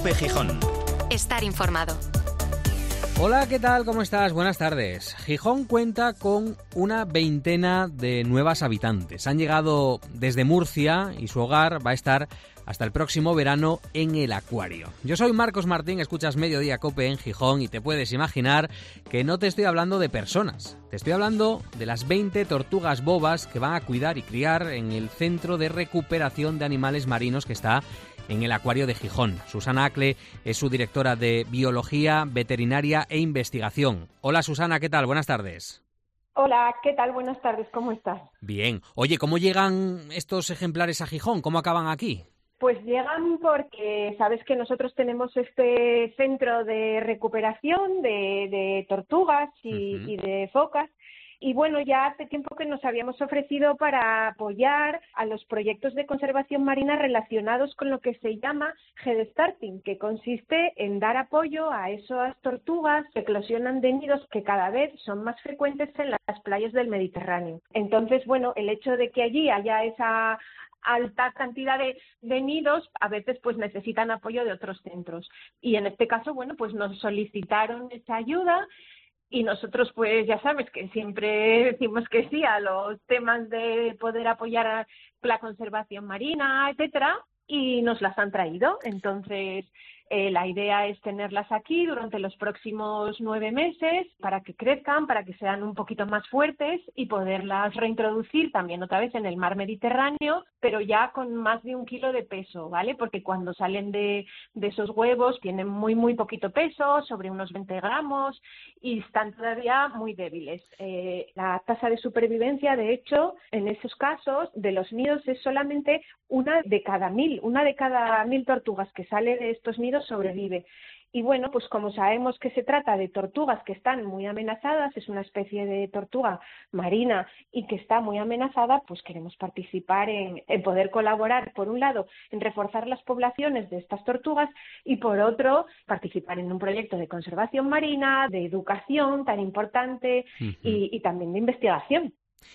COPE Gijón. Estar informado. Hola, ¿qué tal? ¿Cómo estás? Buenas tardes. Gijón cuenta con una veintena de nuevas habitantes. Han llegado desde Murcia y su hogar va a estar hasta el próximo verano en el Acuario. Yo soy Marcos Martín, escuchas Mediodía COPE en Gijón y te puedes imaginar que no te estoy hablando de personas. Te estoy hablando de las 20 tortugas bobas que van a cuidar y criar en el Centro de Recuperación de Animales Marinos que está en el Acuario de Gijón. Susana Acle es su directora de Biología, Veterinaria e Investigación. Hola Susana, ¿qué tal? Buenas tardes. Hola, ¿qué tal? Buenas tardes, ¿cómo estás? Bien. Oye, ¿cómo llegan estos ejemplares a Gijón? ¿Cómo acaban aquí? Pues llegan porque sabes que nosotros tenemos este centro de recuperación de tortugas y de focas. Y bueno, ya hace tiempo que nos habíamos ofrecido para apoyar a los proyectos de conservación marina relacionados con lo que se llama head starting, que consiste en dar apoyo a esas tortugas que eclosionan de nidos que cada vez son más frecuentes en las playas del Mediterráneo. Entonces, bueno, el hecho de que allí haya esa alta cantidad de nidos, a veces pues necesitan apoyo de otros centros. Y en este caso, bueno, pues nos solicitaron esa ayuda. Y nosotros, pues ya sabes que siempre decimos que sí a los temas de poder apoyar a la conservación marina, etcétera, y nos las han traído. Entonces, la idea es tenerlas aquí durante los próximos 9 meses para que crezcan, para que sean un poquito más fuertes y poderlas reintroducir también otra vez en el mar Mediterráneo, pero ya con más de 1 kilo de peso, ¿vale? Porque cuando salen de esos huevos tienen muy poquito peso, sobre unos 20 gramos, y están todavía muy débiles. La tasa de supervivencia, de hecho, en esos casos de los nidos es solamente una de cada 1.000 tortugas que sale de estos nidos sobrevive. Y bueno, pues como sabemos que se trata de tortugas que están muy amenazadas, es una especie de tortuga marina y que está muy amenazada, pues queremos participar en poder colaborar, por un lado, en reforzar las poblaciones de estas tortugas y por otro, participar en un proyecto de conservación marina, de educación tan importante y también de investigación.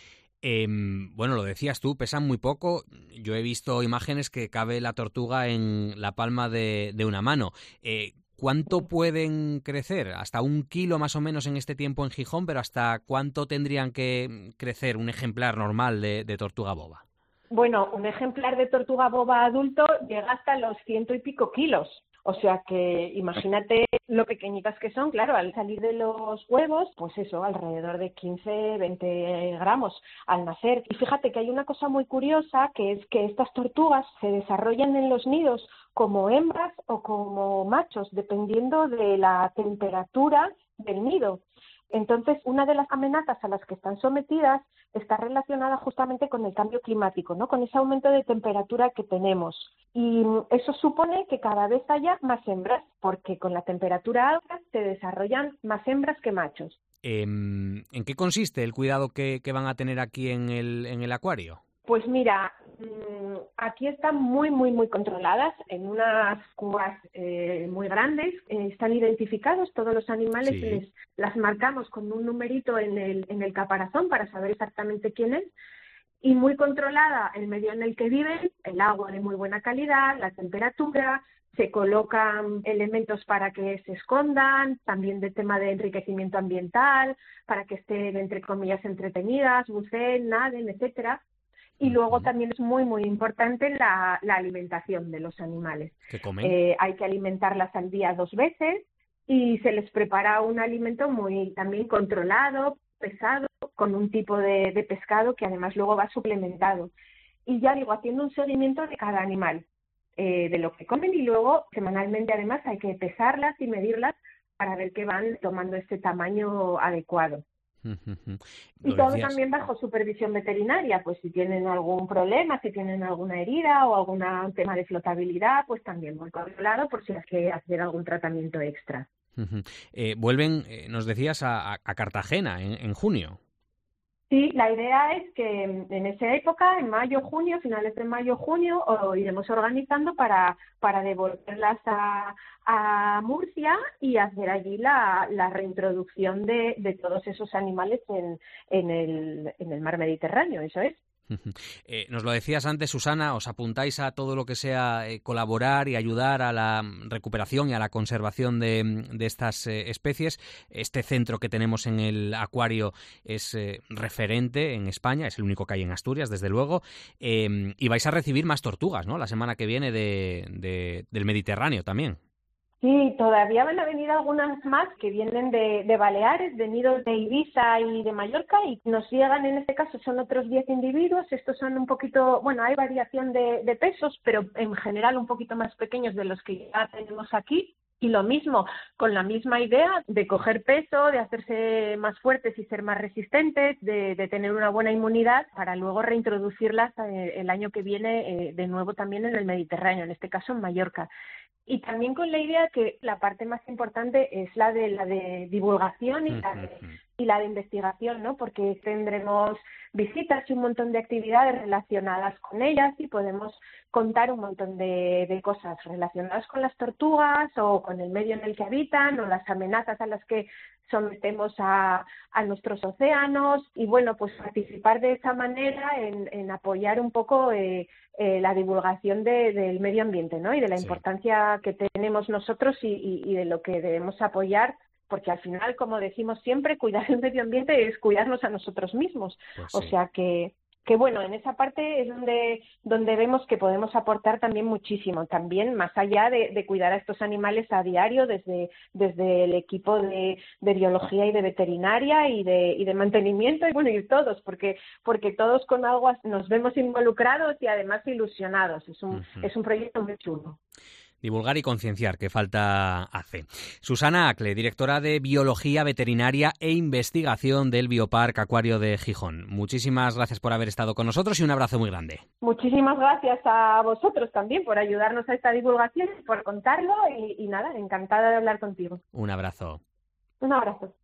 Bueno, lo decías tú, pesan muy poco. Yo he visto imágenes que cabe la tortuga en la palma de una mano. ¿Cuánto pueden crecer? Hasta 1 kilo más o menos en este tiempo en Gijón, pero ¿hasta cuánto tendrían que crecer un ejemplar normal de tortuga boba? Bueno, un ejemplar de tortuga boba adulto llega hasta los 100 y pico kilos. O sea que imagínate lo pequeñitas que son, claro, al salir de los huevos, pues eso, alrededor de 15, 20 gramos al nacer. Y fíjate que hay una cosa muy curiosa, que es que estas tortugas se desarrollan en los nidos como hembras o como machos, dependiendo de la temperatura del nido. Entonces, una de las amenazas a las que están sometidas está relacionada justamente con el cambio climático, ¿no? Con ese aumento de temperatura que tenemos. Y eso supone que cada vez haya más hembras, porque con la temperatura alta se desarrollan más hembras que machos. ¿En qué consiste el cuidado que van a tener aquí en el acuario? Pues mira, aquí están muy controladas en unas cubas muy grandes. Están identificados todos los animales, sí. Las marcamos con un numerito en el caparazón para saber exactamente quién es. Y muy controlada el medio en el que viven, el agua de muy buena calidad, la temperatura, se colocan elementos para que se escondan, también de tema de enriquecimiento ambiental, para que estén, entre comillas, entretenidas, buceen, naden, etcétera. Y luego también es muy importante la alimentación de los animales. ¿Qué comen? Hay que alimentarlas al día 2 veces y se les prepara un alimento muy también controlado, pesado, con un tipo de pescado que además luego va suplementado. Y ya digo, haciendo un seguimiento de cada animal, de lo que comen, y luego semanalmente además hay que pesarlas y medirlas para ver que van tomando este tamaño adecuado. Y todo también bajo supervisión veterinaria, pues si tienen algún problema, si tienen alguna herida o algún tema de flotabilidad, pues también muy controlado por si hay que hacer algún tratamiento extra. Vuelven, nos decías, a Cartagena en junio. Sí, la idea es que en esa época, en mayo, junio, finales de mayo, junio, iremos organizando para devolverlas a Murcia y hacer allí la reintroducción de todos esos animales en el mar Mediterráneo, eso es. Nos lo decías antes, Susana, os apuntáis a todo lo que sea colaborar y ayudar a la recuperación y a la conservación de estas especies. Este centro que tenemos en el acuario es referente en España, es el único que hay en Asturias, desde luego, y vais a recibir más tortugas, ¿no?, la semana que viene del Mediterráneo también. Sí, todavía van a venir algunas más que vienen de Baleares, de nidos de Ibiza y de Mallorca, y nos llegan, en este caso son otros 10 individuos. Estos son un poquito, bueno, hay variación de pesos, pero en general un poquito más pequeños de los que ya tenemos aquí. Y lo mismo, con la misma idea de coger peso, de hacerse más fuertes y ser más resistentes, de tener una buena inmunidad para luego reintroducirlas el año que viene de nuevo también en el Mediterráneo, en este caso en Mallorca. Y también con la idea que la parte más importante es la de divulgación y la de investigación, ¿no? Porque tendremos visitas y un montón de actividades relacionadas con ellas y podemos contar un montón de cosas relacionadas con las tortugas o con el medio en el que habitan o las amenazas a las que sometemos a nuestros océanos, y bueno, pues participar de esa manera en apoyar un poco la divulgación del medio ambiente, ¿no? Y de la importancia que tenemos nosotros y de lo que debemos apoyar, porque al final, como decimos siempre, cuidar el medio ambiente es cuidarnos a nosotros mismos. Pues sí. O sea que bueno, en esa parte es donde vemos que podemos aportar también muchísimo, también más allá de cuidar a estos animales a diario desde el equipo de biología y de veterinaria y de mantenimiento, y bueno, y todos, porque todos con algo nos vemos involucrados y además ilusionados. Es un proyecto muy chulo. Divulgar y concienciar, que falta hace. Susana Acle, directora de Biología Veterinaria e Investigación del Bioparque Acuario de Gijón. Muchísimas gracias por haber estado con nosotros y un abrazo muy grande. Muchísimas gracias a vosotros también por ayudarnos a esta divulgación, por contarlo y nada, encantada de hablar contigo. Un abrazo. Un abrazo.